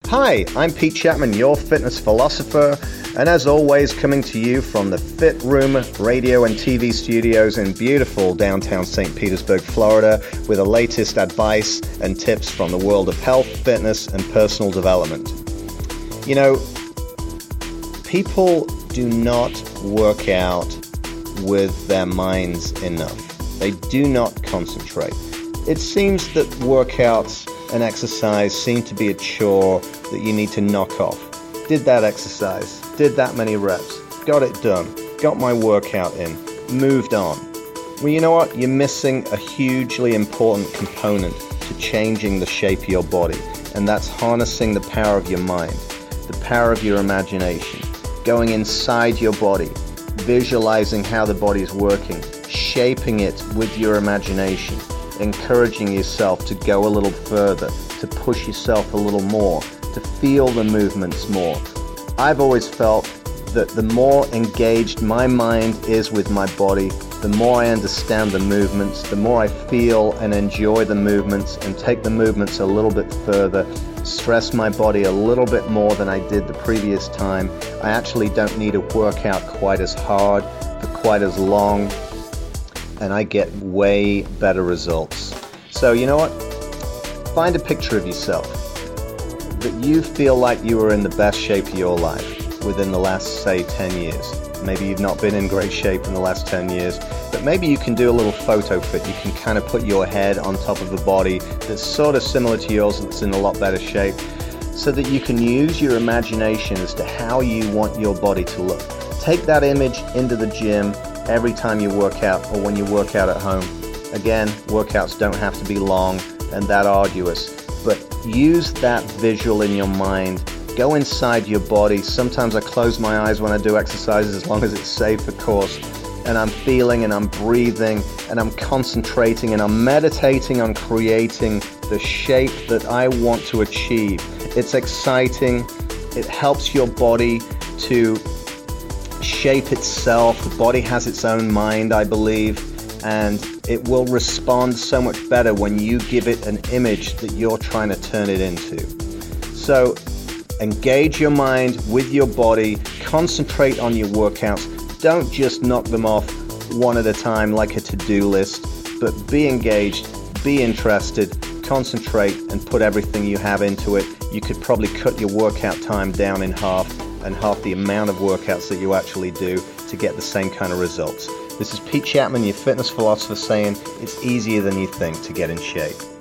Hi, I'm Pete Chapman, your fitness philosopher, and as always, coming to you from the Fit Room radio and TV studios in beautiful downtown St. Petersburg, Florida, with the latest advice and tips from the world of health, fitness, and personal development. You know, people do not work out with their minds enough. They do not concentrate. It seems that workouts and exercise seem to be a chore that you need to knock off. Did that exercise, did that many reps, got it done, got my workout in, moved on. Well, you know what? You're missing a hugely important component to changing the shape of your body, and that's harnessing the power of your mind, the power of your imagination, going inside your body, visualizing how the body is working, shaping it with your imagination, encouraging yourself to go a little further, to push yourself a little more, to feel the movements more. I've always felt that the more engaged my mind is with my body, the more I understand the movements, the more I feel and enjoy the movements and take the movements a little bit further, stress my body a little bit more than I did the previous time. I actually don't need to work out quite as hard for quite as long, and I get way better results. So you know what? Find a picture of yourself that you feel like you were in the best shape of your life within the last, say, 10 years. Maybe you've not been in great shape in the last 10 years, but maybe you can do a little photo fit. You can kind of put your head on top of a body that's sort of similar to yours, that's in a lot better shape, so that you can use your imagination as to how you want your body to look. Take that image into the gym every time you work out or when you work out at home. Again, workouts don't have to be long and that arduous, but use that visual in your mind. Go inside your body. Sometimes I close my eyes when I do exercises, as long as it's safe, of course, and I'm feeling and I'm breathing and I'm concentrating and I'm meditating on creating the shape that I want to achieve. It's exciting. It helps your body to shape itself. The body has its own mind, I believe, and it will respond so much better when you give it an image that you're trying to turn it into. So engage your mind with your body, concentrate on your workouts. Don't just knock them off one at a time like a to-do list, but be engaged, be interested, concentrate, and put everything you have into it. You could probably cut your workout time down in half, and half the amount of workouts that you actually do to get the same kind of results. This is Pete Chapman, your fitness philosopher, saying it's easier than you think to get in shape.